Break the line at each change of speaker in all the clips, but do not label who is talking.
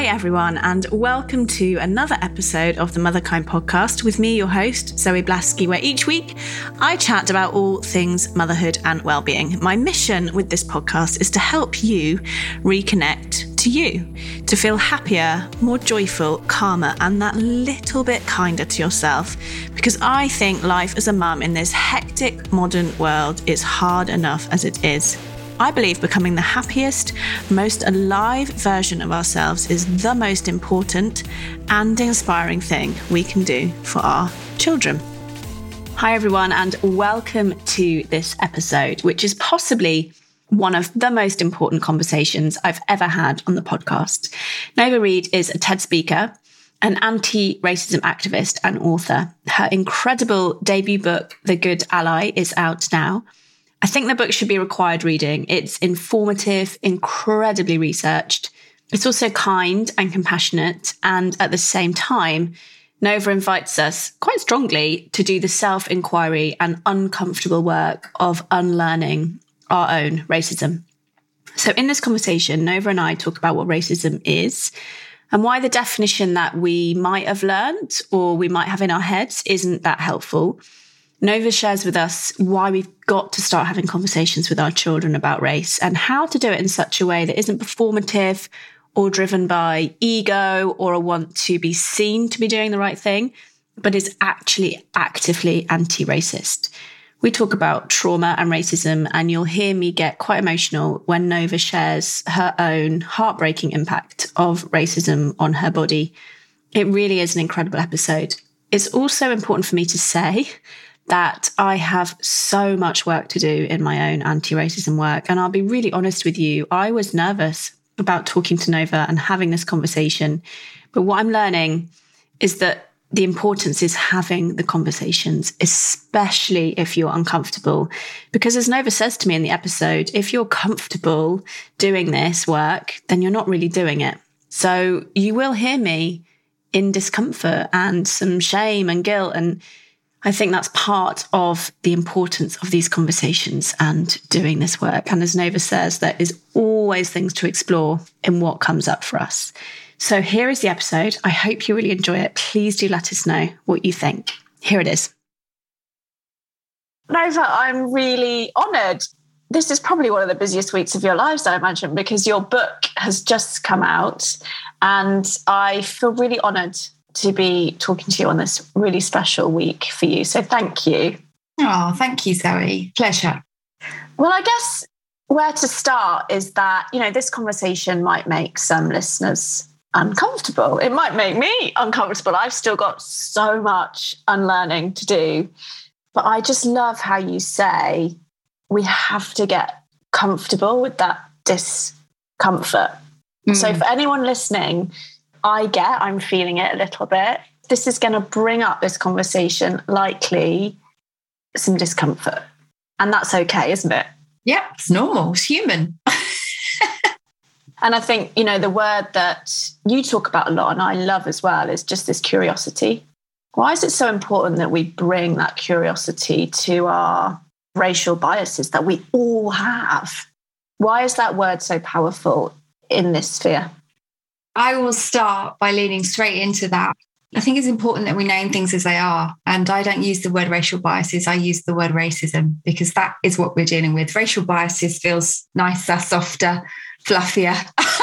Hi everyone, and welcome to another episode of the Motherkind podcast with me, your host, Zoe Blaskey, where each week I chat about all things motherhood and well-being. My mission with this podcast is to help you reconnect to you, to feel happier, more joyful, calmer, and that little bit kinder to yourself. Because I think life as a mum in this hectic modern world is hard enough as it is. I believe becoming the happiest, most alive version of ourselves is the most important and inspiring thing we can do for our children. Hi everyone, and welcome to this episode, which is possibly one of the most important conversations I've ever had on the podcast. Nova Reid is a TED speaker, an anti-racism activist and author. Her incredible debut book, The Good Ally, is out now. I think the book should be required reading. It's informative, incredibly researched. It's also kind and compassionate. And at the same time, Nova invites us quite strongly to do the self-inquiry and uncomfortable work of unlearning our own racism. So in this conversation, Nova and I talk about what racism is and why the definition that we might have learned or we might have in our heads isn't that helpful. Nova shares with us why we've got to start having conversations with our children about race and how to do it in such a way that isn't performative or driven by ego or a want to be seen to be doing the right thing, but is actually actively anti-racist. We talk about trauma and racism, and you'll hear me get quite emotional when Nova shares her own heartbreaking impact of racism on her body. It really is an incredible episode. It's also important for me to say that I have so much work to do in my own anti-racism work. And I'll be really honest with you, I was nervous about talking to Nova and having this conversation. But what I'm learning is that the importance is having the conversations, especially if you're uncomfortable. Because as Nova says to me in the episode, if you're comfortable doing this work, then you're not really doing it. So you will hear me in discomfort and some shame and guilt, and I think that's part of the importance of these conversations and doing this work. And as Nova says, there is always things to explore in what comes up for us. So here is the episode. I hope you really enjoy it. Please do let us know what you think. Here it is. Nova, I'm really honoured. This is probably one of the busiest weeks of your lives, I imagine, because your book has just come out and I feel really honoured to be talking to you on this really special week for you. So thank you.
Oh, thank you, Zoe. Pleasure.
Well, I guess where to start is that, this conversation might make some listeners uncomfortable. It might make me uncomfortable. I've still got so much unlearning to do. But I just love how you say we have to get comfortable with that discomfort. So for anyone listening, I'm feeling it a little bit. This is going to bring up this conversation, likely some discomfort. And that's okay, isn't it?
Yeah, it's normal. It's human.
And I think, the word that you talk about a lot, and I love as well, is just this curiosity. Why is it so important that we bring that curiosity to our racial biases that we all have? Why is that word so powerful in this sphere?
I will start by leaning straight into that. I think it's important that we name things as they are. And I don't use the word racial biases. I use the word racism because that is what we're dealing with. Racial biases feels nicer, softer, fluffier.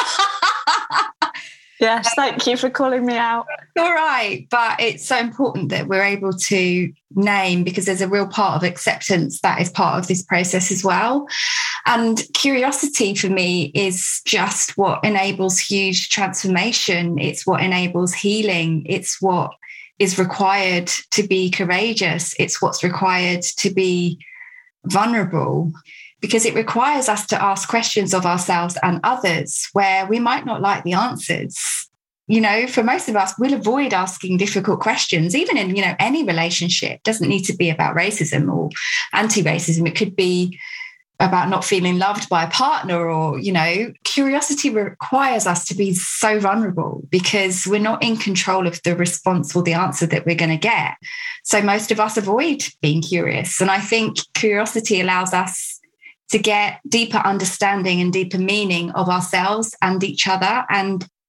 Yes, thank you for calling me out.
All right. But it's so important that we're able to name because there's a real part of acceptance that is part of this process as well. And curiosity for me is just what enables huge transformation. It's what enables healing. It's what is required to be courageous. It's what's required to be vulnerable, because it requires us to ask questions of ourselves and others where we might not like the answers. For most of us, we'll avoid asking difficult questions, even in, any relationship. It doesn't need to be about racism or anti-racism. It could be about not feeling loved by a partner or, curiosity requires us to be so vulnerable because we're not in control of the response or the answer that we're going to get. So most of us avoid being curious. And I think curiosity allows us to get deeper understanding and deeper meaning of ourselves and each other, and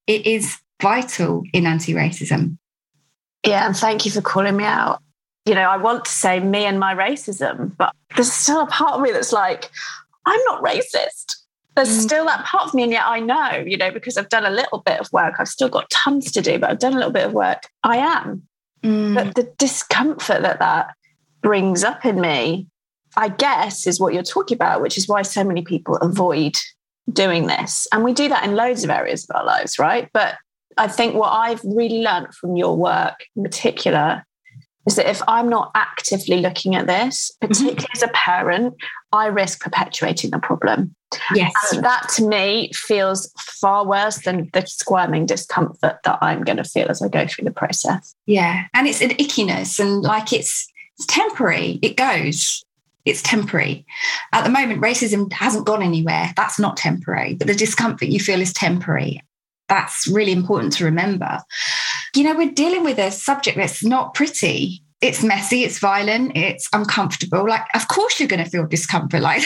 it is vital in anti-racism.
Yeah, and thank you for calling me out. You know, I want to say me and my racism, but there's still a part of me that's like, I'm not racist. There's still that part of me, and yet I know, you know, because I've done a little bit of work. I've still got tons to do, but I've done a little bit of work. I am. But the discomfort that brings up in me, I guess, is what you're talking about, which is why so many people avoid doing this. And we do that in loads of areas of our lives, right? But I think what I've really learned from your work in particular is that if I'm not actively looking at this, particularly as a parent, I risk perpetuating the problem.
Yes.
And that to me feels far worse than the squirming discomfort that I'm going to feel as I go through the process.
Yeah. And it's an ickiness, and like it's temporary. It goes. It's temporary. At the moment, racism hasn't gone anywhere. That's not temporary. But the discomfort you feel is temporary. That's really important to remember. You know, we're dealing with a subject that's not pretty. It's messy, it's violent, it's uncomfortable. Like, of course you're going to feel discomfort. Like,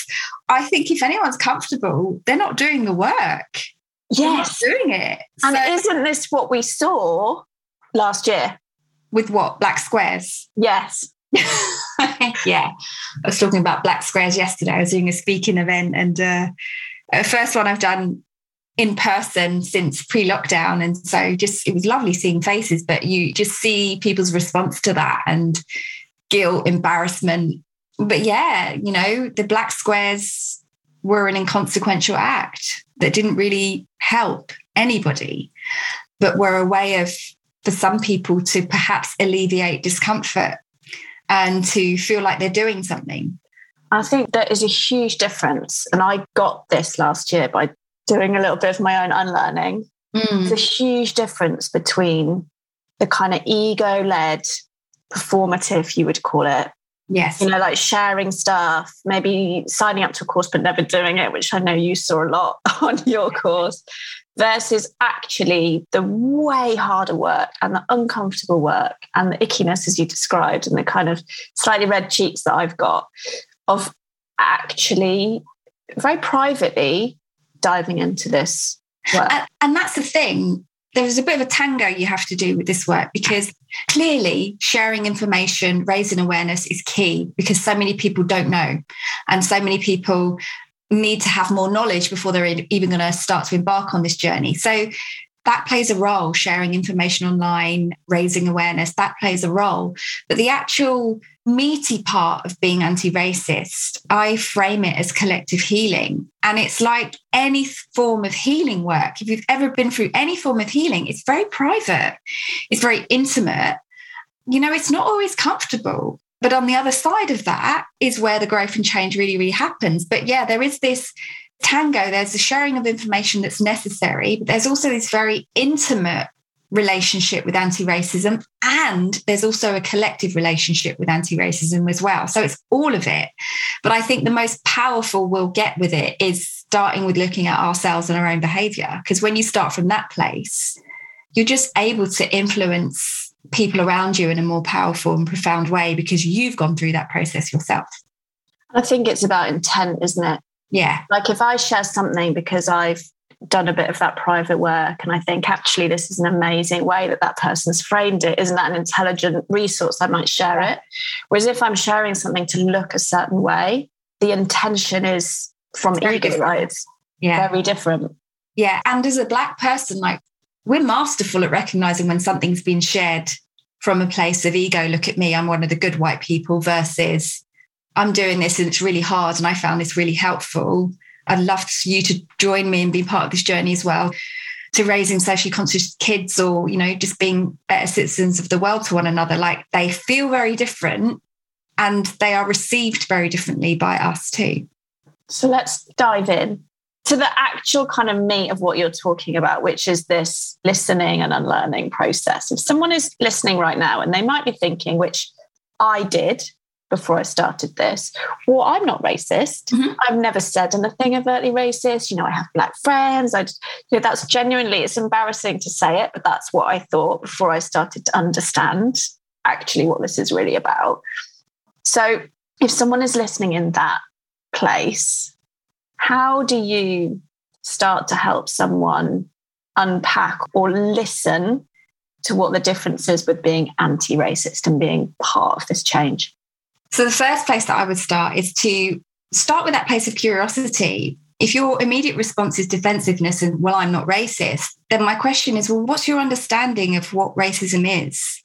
I think if anyone's comfortable, they're not doing the work.
Yes.
They're not doing it.
And isn't this what we saw last year?
With what? Black squares?
Yes.
Yeah. I was talking about black squares yesterday. I was doing a speaking event, and the first one I've done in person since pre-lockdown. And so it was lovely seeing faces, but you just see people's response to that and guilt, embarrassment. But yeah, you know, the black squares were an inconsequential act that didn't really help anybody, but were a way for some people to perhaps alleviate discomfort and to feel like they're doing something.
I think there is a huge difference. And I got this last year by doing a little bit of my own unlearning. There's a huge difference between the kind of ego-led, performative, you would call it.
Yes.
You know, like sharing stuff, maybe signing up to a course but never doing it, which I know you saw a lot on your course, versus actually the way harder work and the uncomfortable work and the ickiness, as you described, and the kind of slightly red cheeks that I've got of actually very privately diving into this work.
And that's the thing. There's a bit of a tango you have to do with this work, because clearly sharing information, raising awareness is key, because so many people don't know. And so many people need to have more knowledge before they're even going to start to embark on this journey. So that plays a role, sharing information online, raising awareness, that plays a role. But the actual meaty part of being anti-racist, I frame it as collective healing. And it's like any form of healing work. If you've ever been through any form of healing, it's very private. It's very intimate. You know, it's not always comfortable. But on the other side of that is where the growth and change really, really happens. But yeah, there is this tango. There's the sharing of information that's necessary, but there's also this very intimate relationship with anti-racism, and there's also a collective relationship with anti-racism as well. So it's all of it. But I think the most powerful we'll get with it is starting with looking at ourselves and our own behavior, because when you start from that place, you're just able to influence people around you in a more powerful and profound way, because you've gone through that process yourself.
I think it's about intent, isn't it?
Yeah.
Like if I share something because I've done a bit of that private work and I think actually this is an amazing way that person's framed it, isn't that an intelligent resource, I might share it. Whereas if I'm sharing something to look a certain way, the intention is from ego, right? It's very different.
Yeah. And as a Black person, like, we're masterful at recognizing when something's been shared from a place of ego. Look at me, I'm one of the good white people, versus I'm doing this and it's really hard and I found this really helpful. I'd love you to join me and be part of this journey as well, to raising socially conscious kids, or, you know, just being better citizens of the world to one another. Like, they feel very different and they are received very differently by us too.
So let's dive in to the actual kind of meat of what you're talking about, which is this listening and unlearning process. If someone is listening right now and they might be thinking, which I did before I started this, well, I'm not racist. Mm-hmm. I've never said anything overtly racist. You know, I have Black friends. That's genuinely, it's embarrassing to say it, but that's what I thought before I started to understand actually what this is really about. So if someone is listening in that place, how do you start to help someone
unpack or listen to what the difference is with being anti-racist and being part of this change?
So the first place that I would start is to start with that place of curiosity. If your immediate response is defensiveness and, well, I'm not racist, then my question is, well, what's your understanding of what racism is?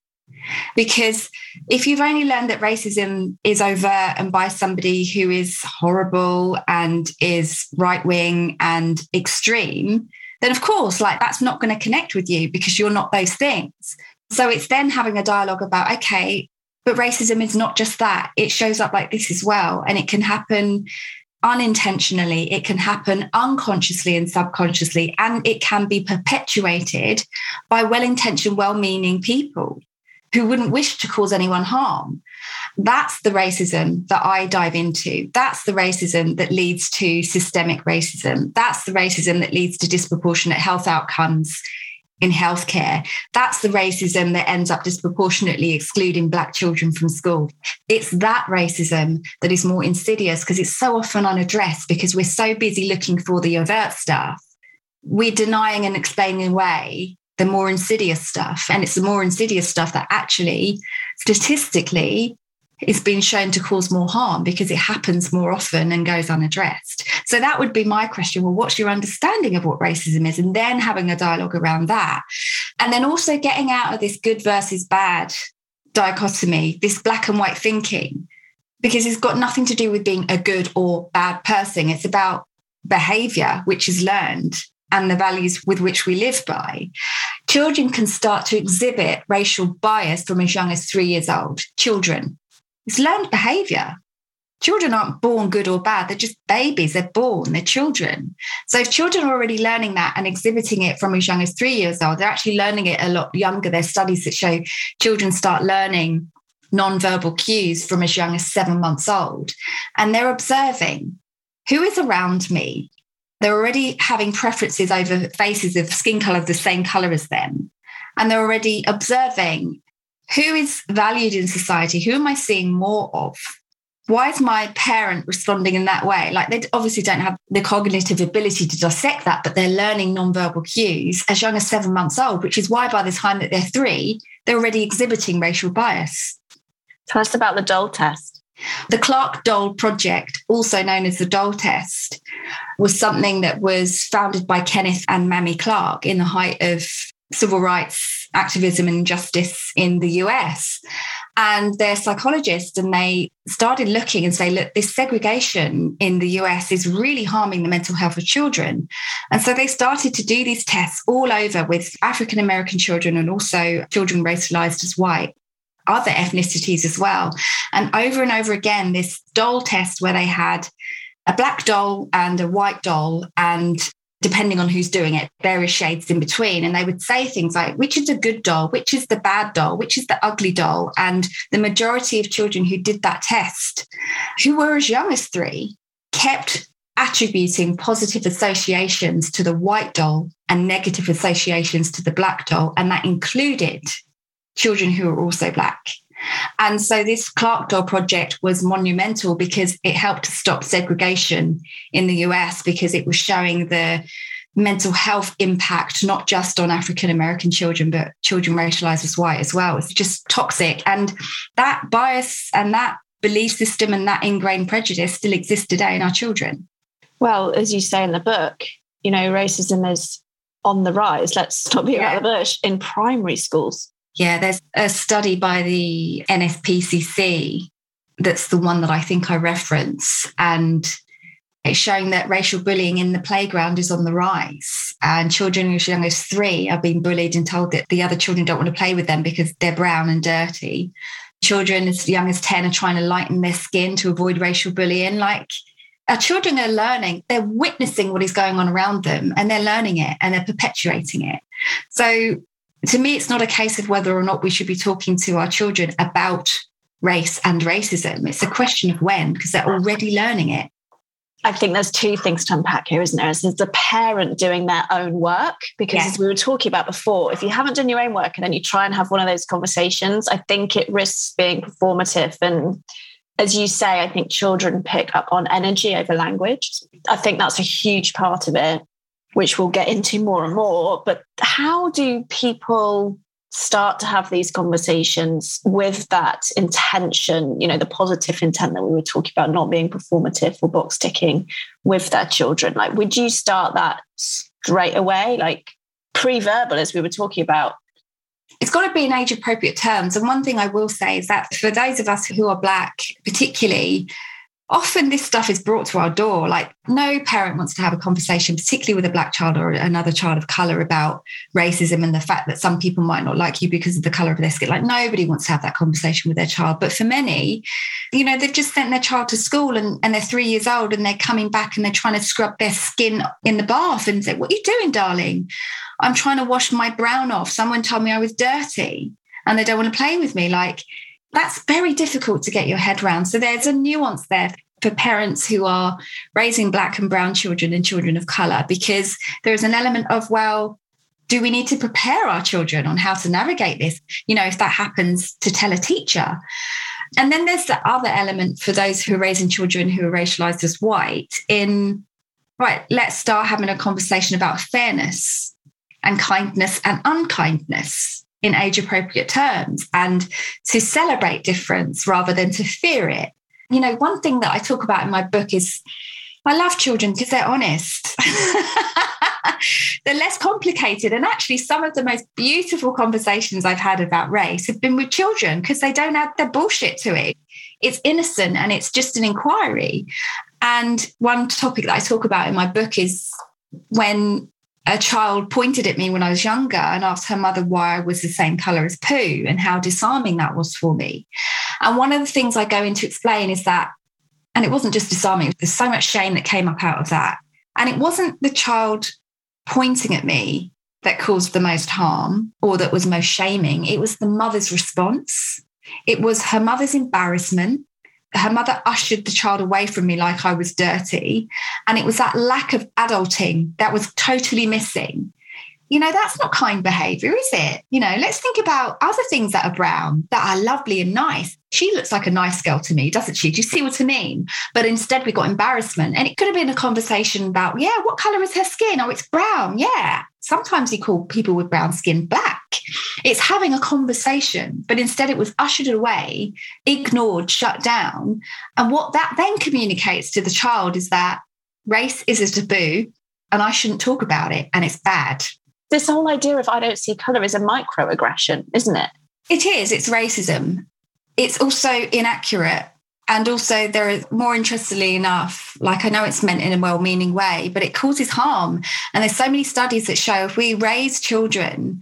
Because if you've only learned that racism is overt and by somebody who is horrible and is right-wing and extreme, then of course, like, that's not going to connect with you because you're not those things. So it's then having a dialogue about, okay, but racism is not just that. It shows up like this as well. And it can happen unintentionally. It can happen unconsciously and subconsciously. And it can be perpetuated by well-intentioned, well-meaning people who wouldn't wish to cause anyone harm. That's the racism that I dive into. That's the racism that leads to systemic racism. That's the racism that leads to disproportionate health outcomes in healthcare. That's the racism that ends up disproportionately excluding Black children from school. It's that racism that is more insidious because it's so often unaddressed because we're so busy looking for the overt stuff. We're denying and explaining away the more insidious stuff. And it's the more insidious stuff that actually, statistically, is being shown to cause more harm because it happens more often and goes unaddressed. So that would be my question. Well, what's your understanding of what racism is? And then having a dialogue around that. And then also getting out of this good versus bad dichotomy, this black and white thinking, because it's got nothing to do with being a good or bad person. It's about behavior, which is learned, and the values with which we live by. Children can start to exhibit racial bias from as young as 3 years old. Children. It's learned behavior. Children aren't born good or bad. They're just babies. They're born. They're children. So if children are already learning that and exhibiting it from as young as 3 years old, they're actually learning it a lot younger. There's studies that show children start learning nonverbal cues from as young as 7 months old. And they're observing who is around me. They're already having preferences over faces of skin color of the same color as them. And they're already observing who is valued in society. Who am I seeing more of? Why is my parent responding in that way? Like, they obviously don't have the cognitive ability to dissect that, but they're learning nonverbal cues as young as 7 months old, which is why by the time that they're 3, they're already exhibiting racial bias.
Tell us about the Dole test.
The Clarke-Dole project, also known as the Dole test, was something that was founded by Kenneth and Mamie Clark in the height of civil rights activism and justice in the US. And they're psychologists, and they started looking and say, look, this segregation in the US is really harming the mental health of children. And so they started to do these tests all over with African-American children and also children racialized as white, other ethnicities as well. And over again, this Dole test where they had a black doll and a white doll, and depending on who's doing it, various shades in between. And they would say things like, which is the good doll? Which is the bad doll? Which is the ugly doll? And the majority of children who did that test, who were as young as 3, kept attributing positive associations to the white doll and negative associations to the black doll. And that included children who were also black. And so this Clarke-Dole project was monumental because it helped to stop segregation in the US, because it was showing the mental health impact, not just on African-American children, but children racialized as white as well. It's just toxic. And that bias and that belief system and that ingrained prejudice still exists today in our children.
Well, as you say in the book, you know, racism is on the rise. Let's not beat around the bush in primary schools.
Yeah, there's a study by the NSPCC that's the one that I think I reference, and it's showing that racial bullying in the playground is on the rise, and children as young as 3 are being bullied and told that the other children don't want to play with them because they're brown and dirty. Children as young as 10 are trying to lighten their skin to avoid racial bullying. Like, our children are learning, they're witnessing what is going on around them, and they're learning it and they're perpetuating it. So to me, it's not a case of whether or not we should be talking to our children about race and racism. It's a question of when, because they're already learning it.
I think there's 2 things to unpack here, isn't there? There's the parent doing their own work, because as we were talking about before, if you haven't done your own work and then you try and have one of those conversations, I think it risks being performative. And as you say, I think children pick up on energy over language. I think that's a huge part of it. which we'll get into more and more. But how do people start to have these conversations with that intention, the positive intent that we were talking about, not being performative or box ticking with their children? Like, would you start that straight away, like pre-verbal, as we were talking about?
It's got to be in age appropriate terms. And one thing I will say is that for those of us who are Black, particularly, often this stuff is brought to our door. Like, no parent wants to have a conversation, particularly with a Black child or another child of colour, about racism and the fact that some people might not like you because of the colour of their skin. Like, nobody wants to have that conversation with their child. But for many, they've just sent their child to school and they're 3 years old and they're coming back and they're trying to scrub their skin in the bath and say, "What are you doing, darling?" "I'm trying to wash my brown off. Someone told me I was dirty," and they don't want to play with me. Like, that's very difficult to get your head around. So there's a nuance there for parents who are raising Black and brown children and children of colour, because there is an element of, well, do we need to prepare our children on how to navigate this? If that happens, to tell a teacher. And then there's the other element for those who are raising children who are racialised as white right, let's start having a conversation about fairness and kindness and unkindness in age-appropriate terms, and to celebrate difference rather than to fear it. One thing that I talk about in my book is I love children because they're honest. They're less complicated. And actually, some of the most beautiful conversations I've had about race have been with children because they don't add their bullshit to it. It's innocent and it's just an inquiry. And one topic that I talk about in my book is when a child pointed at me when I was younger and asked her mother why I was the same colour as Pooh and how disarming that was for me. And one of the things I go in to explain is that, and it wasn't just disarming, there's so much shame that came up out of that. And it wasn't the child pointing at me that caused the most harm or that was most shaming. It was the mother's response. It was her mother's embarrassment. Her mother ushered the child away from me like I was dirty. And it was that lack of adulting that was totally missing. That's not kind behaviour, is it? Let's think about other things that are brown, that are lovely and nice. She looks like a nice girl to me, doesn't she? Do you see what I mean? But instead we got embarrassment. And it could have been a conversation about, yeah, what colour is her skin? Oh, it's brown. Yeah. Sometimes you call people with brown skin Black. It's having a conversation, but instead it was ushered away, ignored, shut down. And what that then communicates to the child is that race is a taboo and I shouldn't talk about it and it's bad.
This whole idea of I don't see colour is a microaggression, isn't it?
It is. It's racism. It's also inaccurate. And also there is, more interestingly enough, like I know it's meant in a well-meaning way, but it causes harm. And there's so many studies that show if we raise children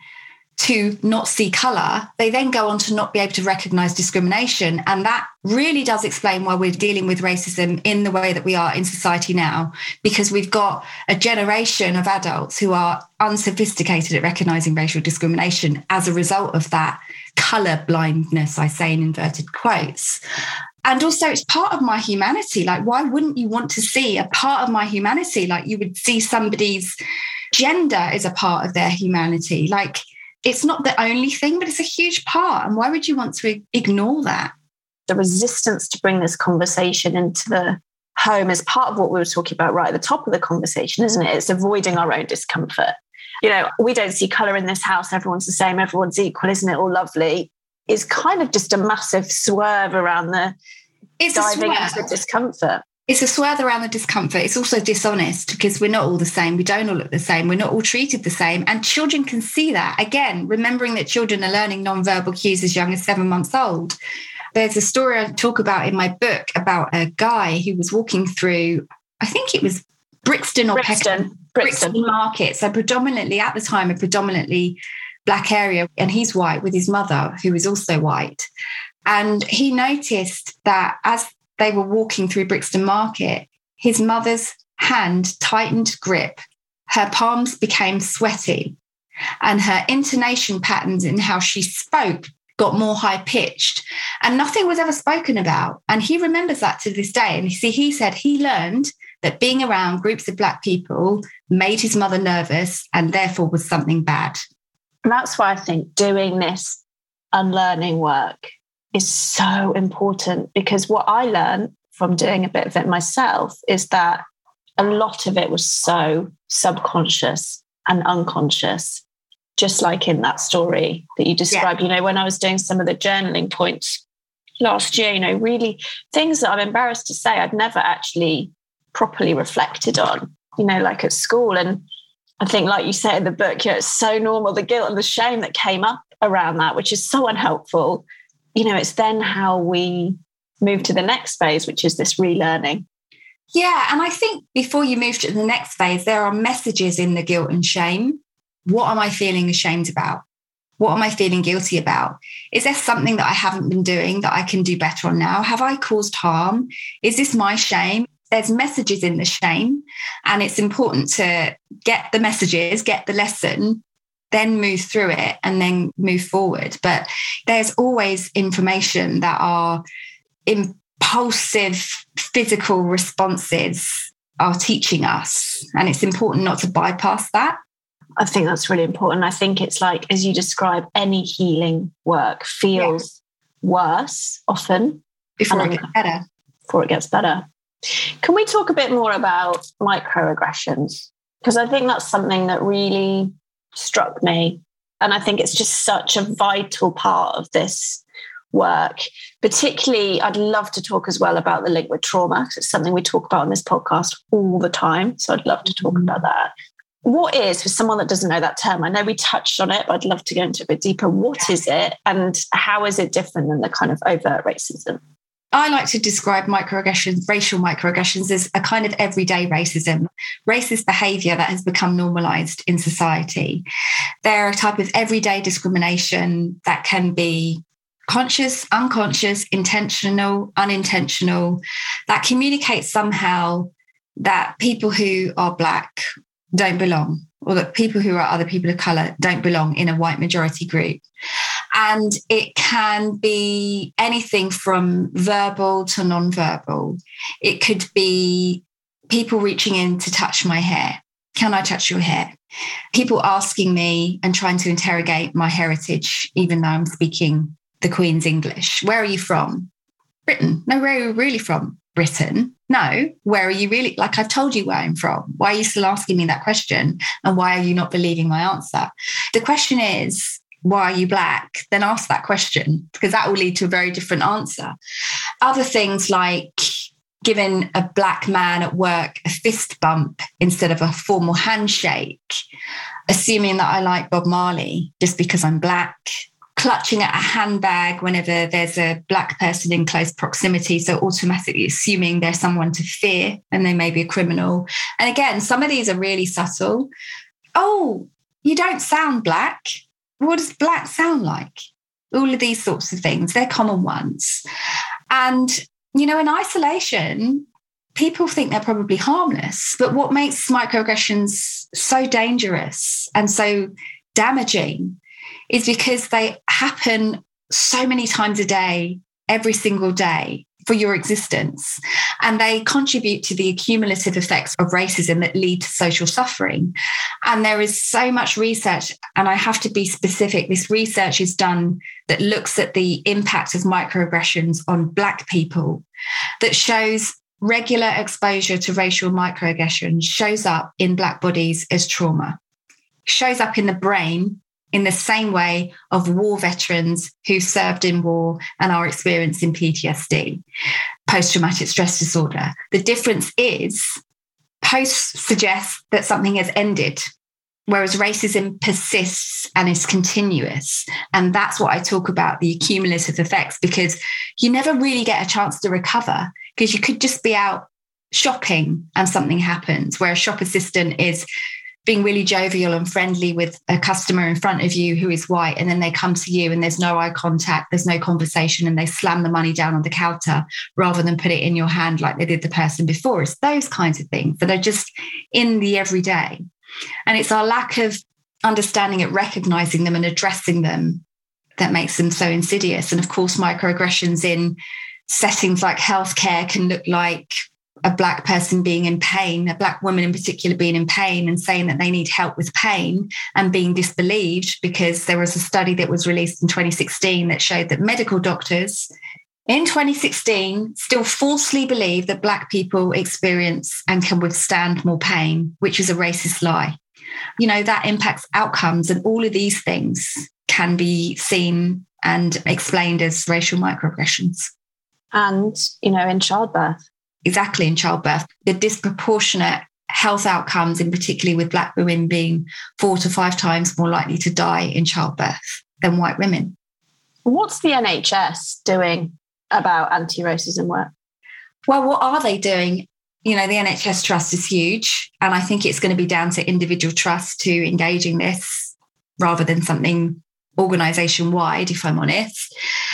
to not see colour, they then go on to not be able to recognise discrimination. And that really does explain why we're dealing with racism in the way that we are in society now, because we've got a generation of adults who are unsophisticated at recognising racial discrimination as a result of that colour blindness, I say in inverted quotes. And also it's part of my humanity. Like, why wouldn't you want to see a part of my humanity? Like you would see somebody's gender as a part of their humanity. Like, it's not the only thing, but it's a huge part. And why would you want to ignore that?
The resistance to bring this conversation into the home is part of what we were talking about right at the top of the conversation, isn't it? It's avoiding our own discomfort. We don't see colour in this house. Everyone's the same. Everyone's equal. Isn't it all lovely? It's kind of just a massive swerve around diving into discomfort.
It's a swerve around the discomfort. It's also dishonest because we're not all the same. We don't all look the same. We're not all treated the same. And children can see that. Again, remembering that children are learning nonverbal cues as young as 7 months old. There's a story I talk about in my book about a guy who was walking through, I think it was Brixton Market. So predominantly at the time, a predominantly Black area. And he's white with his mother, who is also white. And he noticed that as they were walking through Brixton Market, his mother's hand tightened grip, her palms became sweaty, and her intonation patterns in how she spoke got more high-pitched, and nothing was ever spoken about. And he remembers that to this day. And he said he learned that being around groups of Black people made his mother nervous and therefore was something bad.
And that's why I think doing this unlearning work is so important, because what I learned from doing a bit of it myself is that a lot of it was so subconscious and unconscious, just like in that story that you described. You know, when I was doing some of the journaling points last year, you know, really things that I'm embarrassed to say I'd never actually properly reflected on, you know, like at school. And I think, like you say in the book, you know, it's so normal, the guilt and the shame that came up around that, which is so unhelpful. You know, it's then how we move to the next phase, which is this relearning.
Yeah. And I think before you move to the next phase, there are messages in the guilt and shame. What am I feeling ashamed about? What am I feeling guilty about? Is there something that I haven't been doing that I can do better on now? Have I caused harm? Is this my shame? There's messages in the shame, and it's important to get the messages, get the lesson, then move through it and then move forward. But there's always information that are impulsive physical responses are teaching us, and it's important not to bypass that.
I think that's really important. I think it's like, as you describe, any healing work feels worse often
before it gets better.
Before it gets better. Can we talk a bit more about microaggressions? Because I think that's something that really struck me. And I think it's just such a vital part of this work. Particularly, I'd love to talk as well about the link with trauma, because it's something we talk about on this podcast all the time. So I'd love to talk about that. What is, for someone that doesn't know that term, I know we touched on it, but I'd love to go into a bit deeper. What is it, and how is it different than the kind of overt racism?
I like to describe microaggressions, racial microaggressions, as a kind of everyday racism, racist behaviour that has become normalised in society. They're a type of everyday discrimination that can be conscious, unconscious, intentional, unintentional, that communicates somehow that people who are Black don't belong, or that people who are other people of colour don't belong in a white majority group. And it can be anything from verbal to non-verbal. It could be people reaching in to touch my hair. Can I touch your hair? People asking me and trying to interrogate my heritage, even though I'm speaking the Queen's English. Where are you from? Britain. No, where are you really from? Britain. No, where are you really? Like, I've told you where I'm from. Why are you still asking me that question? And why are you not believing my answer? The question is, why are you Black? Then ask that question, because that will lead to a very different answer. Other things like giving a Black man at work a fist bump instead of a formal handshake, assuming that I like Bob Marley just because I'm Black, clutching at a handbag whenever there's a Black person in close proximity, so automatically assuming there's someone to fear and they may be a criminal. And again, some of these are really subtle. Oh, you don't sound Black. What does Black sound like? All of these sorts of things, they're common ones. And, you know, in isolation, people think they're probably harmless. But what makes microaggressions so dangerous and so damaging is because they happen so many times a day, every single day for your existence. And they contribute to the cumulative effects of racism that lead to social suffering. And there is so much research, and I have to be specific, this research is done that looks at the impact of microaggressions on Black people, that shows regular exposure to racial microaggressions shows up in Black bodies as trauma, shows up in the brain in the same way of war veterans who served in war and are experiencing PTSD, post-traumatic stress disorder. The difference is post suggests that something has ended, whereas racism persists and is continuous. And that's what I talk about, the cumulative effects, because you never really get a chance to recover, because you could just be out shopping and something happens, where a shop assistant is being really jovial and friendly with a customer in front of you who is white, and then they come to you and there's no eye contact, there's no conversation, and they slam the money down on the counter rather than put it in your hand like they did the person before. It's those kinds of things that are just in the everyday. And it's our lack of understanding it, recognizing them and addressing them that makes them so insidious. And of course, microaggressions in settings like healthcare can look like a Black person being in pain, a Black woman in particular being in pain and saying that they need help with pain, and being disbelieved, because there was a study that was released in 2016 that showed that medical doctors in 2016 still falsely believe that Black people experience and can withstand more pain, which is a racist lie. That impacts outcomes, and all of these things can be seen and explained as racial microaggressions.
And, in childbirth.
Exactly, in childbirth. The disproportionate health outcomes, in particularly with Black women being 4 to 5 times more likely to die in childbirth than white women.
What's the NHS doing about anti-racism work?
Well, what are they doing? The NHS trust is huge, and I think it's going to be down to individual trust to engage in this rather than something organisation-wide, if I'm honest.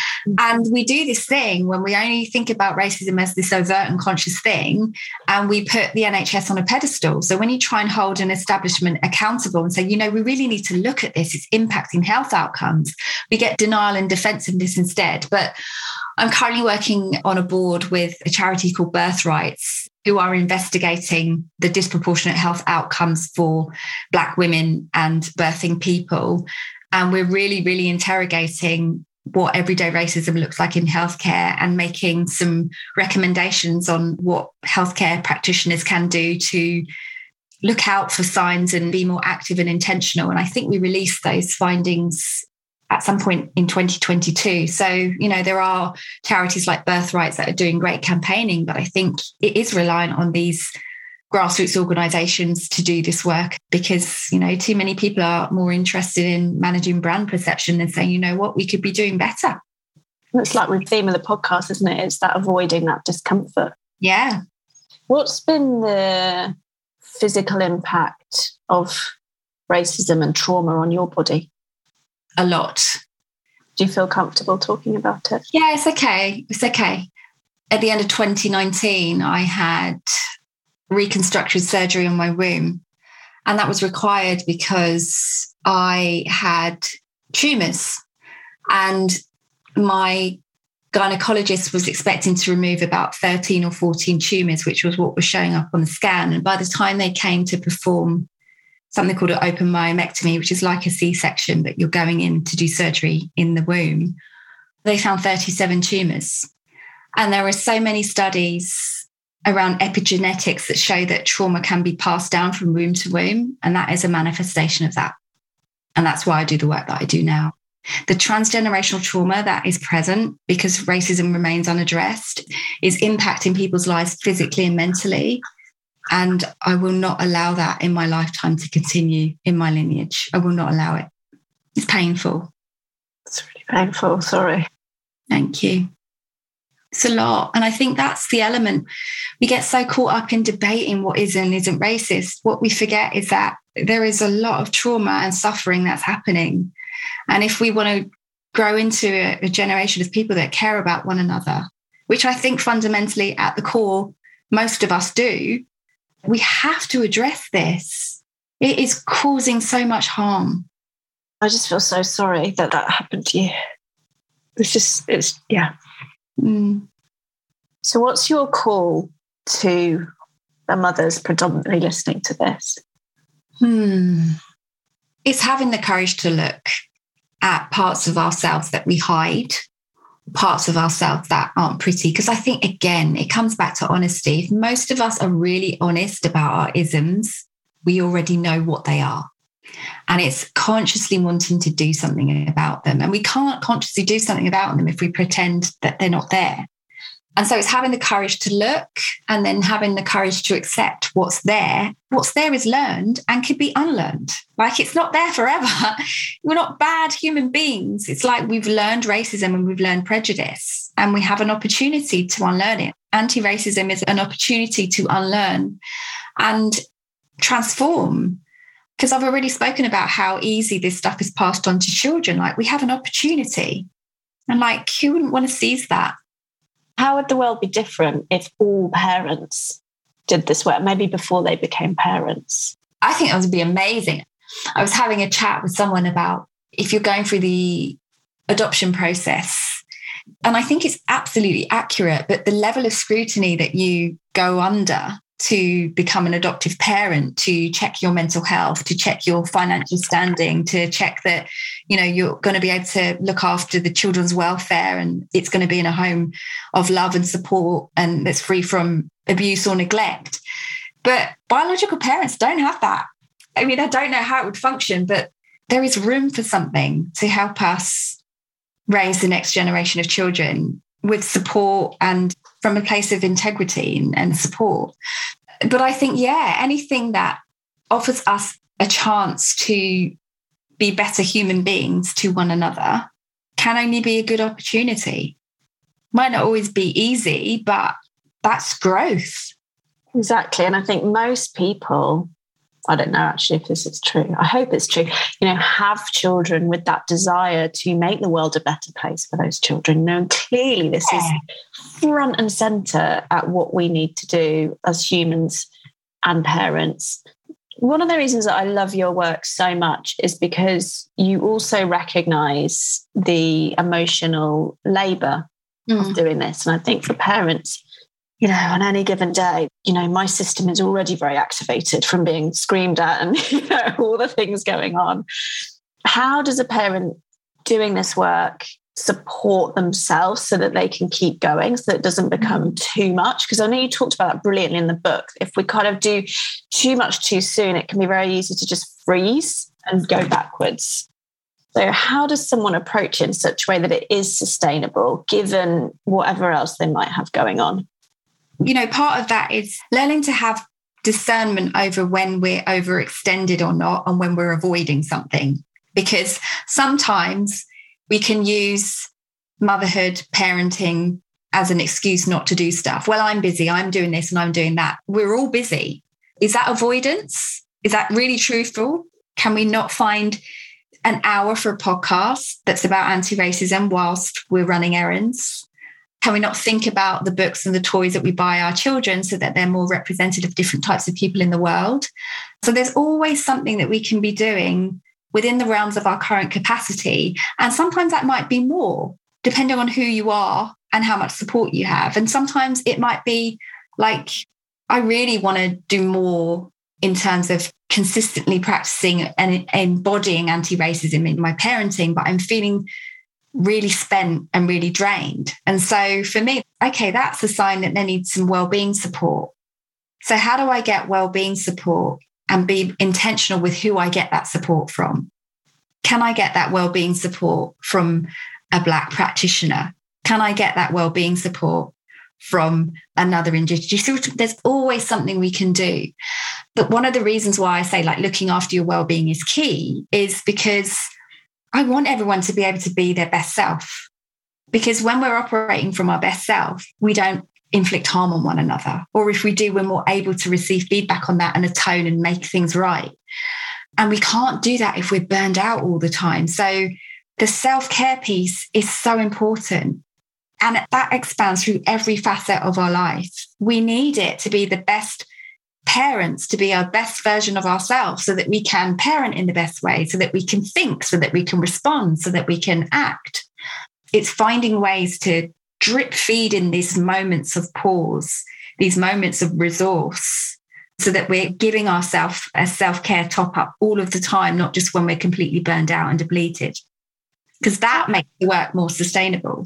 And we do this thing when we only think about racism as this overt and conscious thing, and we put the NHS on a pedestal. So when you try and hold an establishment accountable and say, we really need to look at this, it's impacting health outcomes, we get denial and defensiveness instead. But I'm currently working on a board with a charity called Birthrights, who are investigating the disproportionate health outcomes for Black women and birthing people. And we're really, really interrogating what everyday racism looks like in healthcare and making some recommendations on what healthcare practitioners can do to look out for signs and be more active and intentional. And I think we released those findings at some point in 2022. So, there are charities like Birthrights that are doing great campaigning, but I think it is reliant on these grassroots organisations to do this work because, too many people are more interested in managing brand perception than saying, what, we could be doing better.
It's like with the theme of the podcast, isn't it? It's that avoiding that discomfort.
Yeah.
What's been the physical impact of racism and trauma on your body?
A lot.
Do you feel comfortable talking about it?
Yeah, it's okay. It's okay. At the end of 2019, I had reconstructive surgery on my womb. And that was required because I had tumours. And my gynecologist was expecting to remove about 13 or 14 tumours, which was what was showing up on the scan. And by the time they came to perform something called an open myomectomy, which is like a C-section, but you're going in to do surgery in the womb, they found 37 tumours. And there are so many studies around epigenetics that show that trauma can be passed down from womb to womb. And that is a manifestation of that. And that's why I do the work that I do now. The transgenerational trauma that is present because racism remains unaddressed is impacting people's lives physically and mentally. And I will not allow that in my lifetime to continue in my lineage. I will not allow it. It's painful.
It's really painful. Sorry.
Thank you. It's a lot. And I think that's the element. We get so caught up in debating what is and isn't racist. What we forget is that there is a lot of trauma and suffering that's happening. And if we want to grow into a generation of people that care about one another, which I think fundamentally at the core, most of us do, we have to address this. It is causing so much harm.
I just feel so sorry that happened to you. Yeah.
Mm.
So what's your call to the mothers predominantly listening to this?
It's having the courage to look at parts of ourselves that we hide, parts of ourselves that aren't pretty. Because I think, again, it comes back to honesty. If most of us are really honest about our isms, we already know what they are. And it's consciously wanting to do something about them. And we can't consciously do something about them if we pretend that they're not there. And so it's having the courage to look and then having the courage to accept what's there. What's there is learned and could be unlearned. Like, it's not there forever. We're not bad human beings. It's like we've learned racism and we've learned prejudice and we have an opportunity to unlearn it. Anti-racism is an opportunity to unlearn and transform. Because I've already spoken about how easy this stuff is passed on to children. Like, we have an opportunity. And like, who wouldn't want to seize that?
How would the world be different if all parents did this work, maybe before they became parents?
I think that would be amazing. I was having a chat with someone about if you're going through the adoption process, and I think it's absolutely accurate, but the level of scrutiny that you go under to become an adoptive parent, to check your mental health, to check your financial standing, to check that, you're going to be able to look after the children's welfare and it's going to be in a home of love and support and that's free from abuse or neglect. But biological parents don't have that. I mean, I don't know how it would function, but there is room for something to help us raise the next generation of children with support and from a place of integrity and support. But I think, anything that offers us a chance to be better human beings to one another can only be a good opportunity. Might not always be easy, but that's growth.
Exactly. And I think most people, I don't know actually if this is true, I hope it's true, have children with that desire to make the world a better place for those children. And clearly this is front and center at what we need to do as humans and parents. One of the reasons that I love your work so much is because you also recognize the emotional labor of doing this. And I think for parents, on any given day, my system is already very activated from being screamed at and, all the things going on. How does a parent doing this work support themselves so that they can keep going, so that it doesn't become too much? Because I know you talked about that brilliantly in the book. If we kind of do too much too soon, it can be very easy to just freeze and go backwards. So how does someone approach it in such a way that it is sustainable, given whatever else they might have going on?
Part of that is learning to have discernment over when we're overextended or not and when we're avoiding something. Because sometimes we can use motherhood, parenting as an excuse not to do stuff. Well, I'm busy, I'm doing this and I'm doing that. We're all busy. Is that avoidance? Is that really truthful? Can we not find an hour for a podcast that's about anti-racism whilst we're running errands? Can we not think about the books and the toys that we buy our children so that they're more representative of different types of people in the world? So there's always something that we can be doing within the realms of our current capacity. And sometimes that might be more, depending on who you are and how much support you have. And sometimes it might be like, I really want to do more in terms of consistently practicing and embodying anti-racism in my parenting, but I'm feeling really spent and really drained. And so for me, okay, that's a sign that they need some well-being support. So how do I get well-being support and be intentional with who I get that support from? Can I get that well-being support from a Black practitioner? Can I get that well-being support from another Indigenous? There's always something we can do. But one of the reasons why I say looking after your well-being is key is because I want everyone to be able to be their best self, because when we're operating from our best self, we don't inflict harm on one another. Or if we do, we're more able to receive feedback on that and atone and make things right. And we can't do that if we're burned out all the time. So the self-care piece is so important. And that expands through every facet of our life. We need it to be the best parents, to be our best version of ourselves so that we can parent in the best way, so that we can think, so that we can respond, so that we can act. It's finding ways to drip feed in these moments of pause, these moments of resource, so that we're giving ourselves a self-care top up all of the time, not just when we're completely burned out and depleted, because that makes the work more sustainable.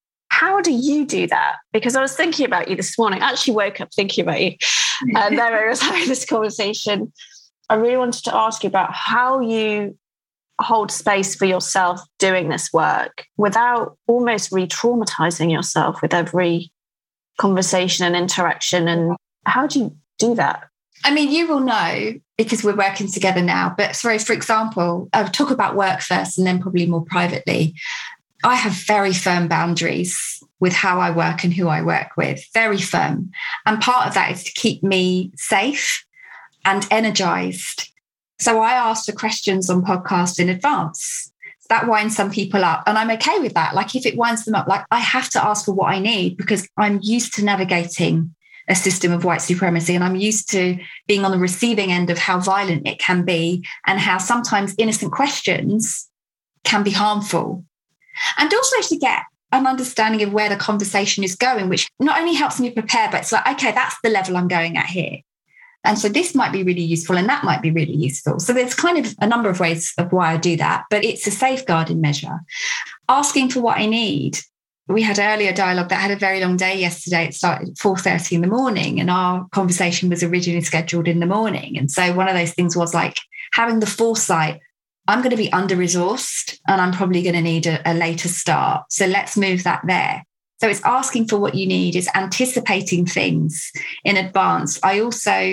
How do you do that? Because I was thinking about you this morning. I actually woke up thinking about you. And then I was having this conversation. I really wanted to ask you about how you hold space for yourself doing this work without almost re-traumatizing yourself with every conversation and interaction. And how do you do that?
I mean, you will know because we're working together now. But sorry, for example, I'll talk about work first and then probably more privately. I have very firm boundaries with how I work and who I work with, very firm. And part of that is to keep me safe and energized. So I ask the questions on podcasts in advance. That winds some people up. And I'm okay with that. Like if it winds them up, I have to ask for what I need because I'm used to navigating a system of white supremacy. And I'm used to being on the receiving end of how violent it can be and how sometimes innocent questions can be harmful. And also to get an understanding of where the conversation is going, which not only helps me prepare, but it's like, okay, that's the level I'm going at here. And so this might be really useful and that might be really useful. So there's kind of a number of ways of why I do that, but it's a safeguarding measure. Asking for what I need. We had an earlier dialogue that had a very long day yesterday. It started at 4:30 in the morning and our conversation was originally scheduled in the morning. And so one of those things was like having the foresight, I'm going to be under-resourced and I'm probably going to need a later start. So let's move that there. So it's asking for what you need, it's anticipating things in advance. I also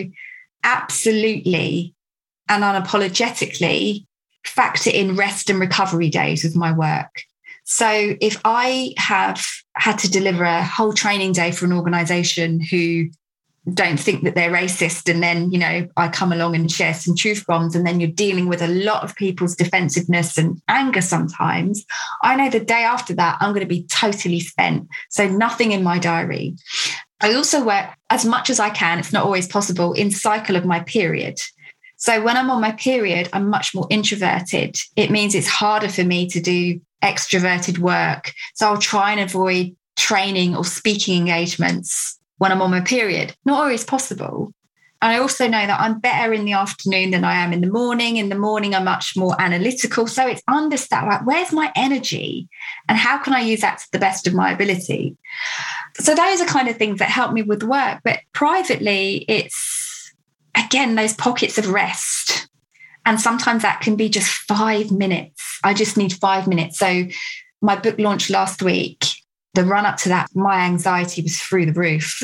absolutely and unapologetically factor in rest and recovery days with my work. So if I have had to deliver a whole training day for an organization who don't think that they're racist, and then, you know, I come along and share some truth bombs, and then you're dealing with a lot of people's defensiveness and anger sometimes, I know the day after that, I'm going to be totally spent. So nothing in my diary. I also work as much as I can, it's not always possible, in cycle of my period. So when I'm on my period, I'm much more introverted. It means it's harder for me to do extroverted work. So I'll try and avoid training or speaking engagements when I'm on my period. Not always possible. And I also know that I'm better in the afternoon than I am in the morning. In the morning, I'm much more analytical. So it's understand, like, where's my energy and how can I use that to the best of my ability? So those are kind of things that help me with work. But privately, it's, again, those pockets of rest. And sometimes that can be just 5 minutes. I just need 5 minutes. So my book launched last week. The run up to that, my anxiety was through the roof.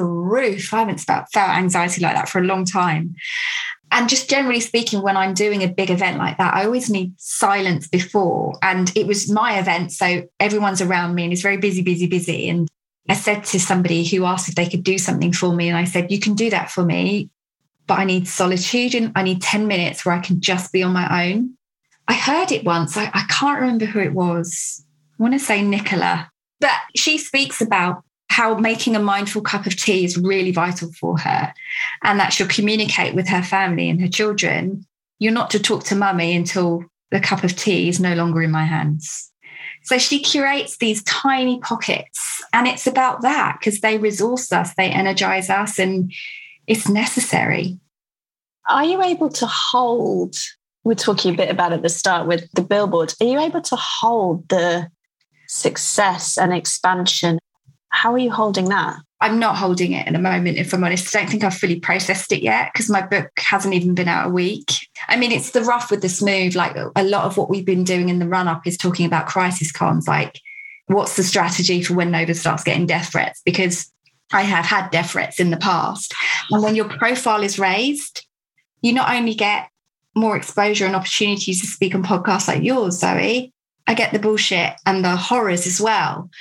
I haven't felt anxiety like that for a long time. And just generally speaking, when I'm doing a big event like that, I always need silence before. And it was my event, so everyone's around me and it's very busy. And I said to somebody who asked if they could do something for me, and I said, you can do that for me, but I need solitude and I need 10 minutes where I can just be on my own. I heard it once. I can't remember who it was. I want to say Nicola. But she speaks about how making a mindful cup of tea is really vital for her, and that she'll communicate with her family and her children. You're not to talk to mummy until the cup of tea is no longer in my hands. So she curates these tiny pockets, and it's about that because they resource us, they energize us, and it's necessary.
Are you able to hold, we're talking a bit about at the start with the billboard, are you able to hold the success and expansion? How are you holding that?
I'm not holding it at the moment, if I'm honest. I don't think I've fully processed it yet because my book hasn't even been out a week. I mean, it's the rough with the smooth. Like a lot of what we've been doing in the run-up is talking about crisis comms, like what's the strategy for when Nova starts getting death threats? Because I have had death threats in the past. And when your profile is raised, you not only get more exposure and opportunities to speak on podcasts like yours, Zoe, I get the bullshit and the horrors as well.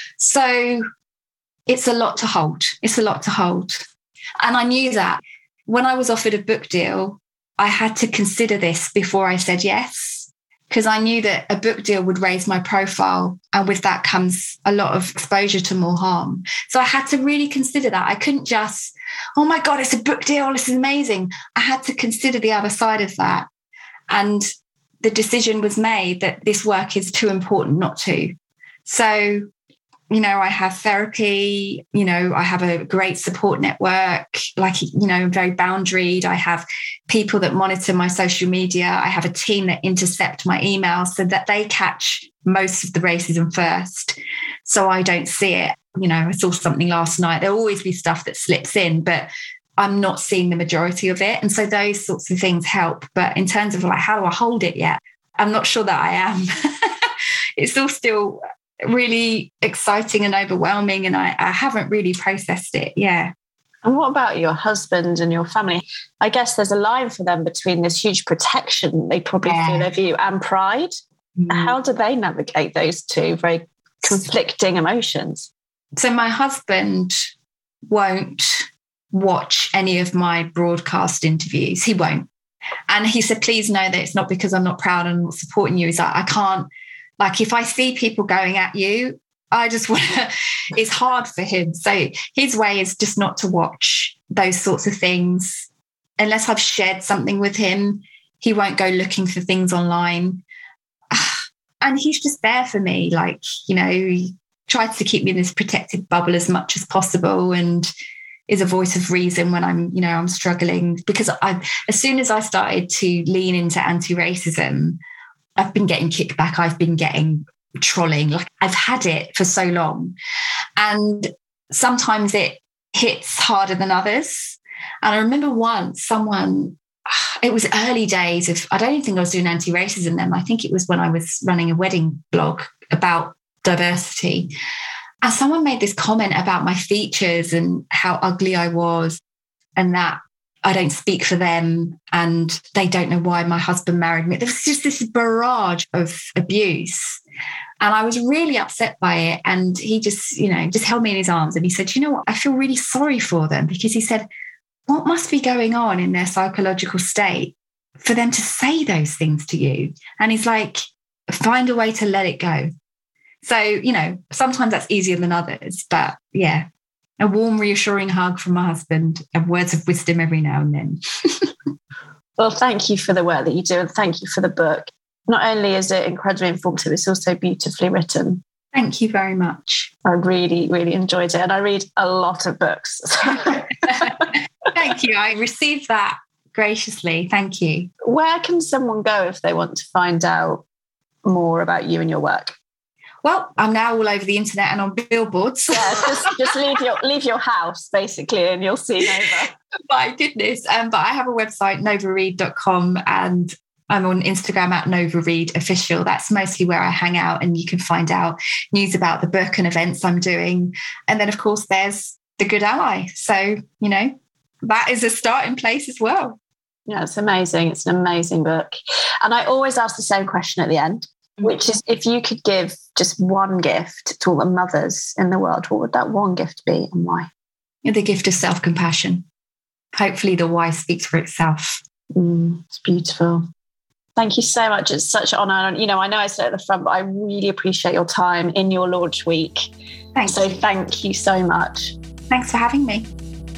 So it's a lot to hold. It's a lot to hold. And I knew that when I was offered a book deal, I had to consider this before I said yes, because I knew that a book deal would raise my profile. And with that comes a lot of exposure to more harm. So I had to really consider that. I couldn't just, oh my God, it's a book deal. This is amazing. I had to consider the other side of that. And the decision was made that this work is too important not to. So, you know, I have therapy, you know, I have a great support network, like, you know, very boundaried. I have people that monitor my social media. I have a team that intercept my emails so that they catch most of the racism first. So I don't see it. You know, I saw something last night. There'll always be stuff that slips in, but I'm not seeing the majority of it. And so those sorts of things help. But in terms of like, how do I hold it yet? I'm not sure that I am. It's all still really exciting and overwhelming. And I haven't really processed it. Yeah.
And what about your husband and your family? I guess there's a line for them between this huge protection they probably feel of you and pride. How do they navigate those two very conflicting emotions?
So my husband won't watch any of my broadcast interviews. He won't. And he said, please know that it's not because I'm not proud and not supporting you. He's like, I can't, like, if I see people going at you, I just want to, it's hard for him. So his way is just not to watch those sorts of things. Unless I've shared something with him, he won't go looking for things online. And he's just there for me. Like, you know, tries to keep me in this protected bubble as much as possible, and is a voice of reason when I'm struggling. Because as soon as I started to lean into anti-racism, I've been getting kickback. I've been getting trolling. Like, I've had it for so long. And sometimes it hits harder than others. And I remember once it was early days of, I don't even think I was doing anti-racism then. I think it was when I was running a wedding blog about diversity. And someone made this comment about my features and how ugly I was, and that I don't speak for them and they don't know why my husband married me. There was just this barrage of abuse. And I was really upset by it. And he just held me in his arms and he said, you know what, I feel really sorry for them, because he said, what must be going on in their psychological state for them to say those things to you? And he's like, find a way to let it go. So, sometimes that's easier than others. But yeah, a warm, reassuring hug from my husband and words of wisdom every now and then.
Well, thank you for the work that you do, and thank you for the book. Not only is it incredibly informative, it's also beautifully written.
Thank you very much.
I really, really enjoyed it. And I read a lot of books.
Thank you. I received that graciously. Thank you.
Where can someone go if they want to find out more about you and your work?
Well, I'm now all over the internet and on billboards.
Yeah, just leave your house, basically, and you'll see Nova.
My goodness. But I have a website, novaread.com, and I'm on Instagram at Nova Read Official. That's mostly where I hang out, and you can find out news about the book and events I'm doing. And then, of course, there's The Good Ally. So, that is a starting place as well.
Yeah, it's amazing. It's an amazing book. And I always ask the same question at the end, which is, if you could give just one gift to all the mothers in the world, what would that one gift be and why?
The gift of self-compassion. Hopefully the why speaks for itself.
It's beautiful. Thank you so much. It's such an honour. And, I know I said at the front, but I really appreciate your time in your launch week. Thank you so much.
Thanks for having me.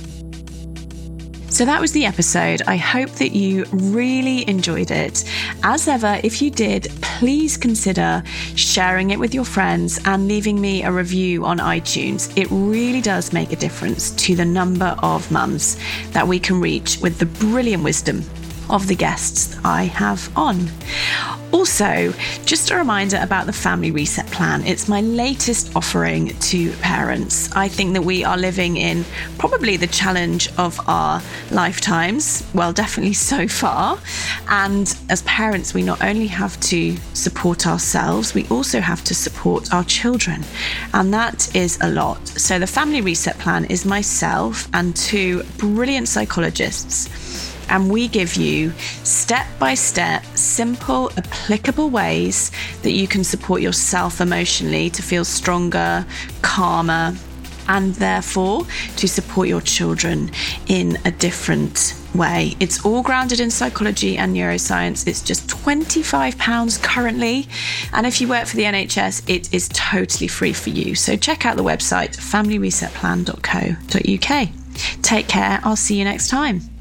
So that was the episode. I hope that you really enjoyed it. As ever, if you did, please consider sharing it with your friends and leaving me a review on iTunes. It really does make a difference to the number of mums that we can reach with the brilliant wisdom of the guests I have on. Also, just a reminder about the Family Reset Plan. It's my latest offering to parents. I think that we are living in probably the challenge of our lifetimes. Well, definitely so far. And as parents, we not only have to support ourselves, we also have to support our children. And that is a lot. So the Family Reset Plan is myself and two brilliant psychologists. And we give you step-by-step, simple, applicable ways that you can support yourself emotionally to feel stronger, calmer, and therefore to support your children in a different way. It's all grounded in psychology and neuroscience. It's just £25 currently. And if you work for the NHS, it is totally free for you. So check out the website, familyresetplan.co.uk. Take care. I'll see you next time.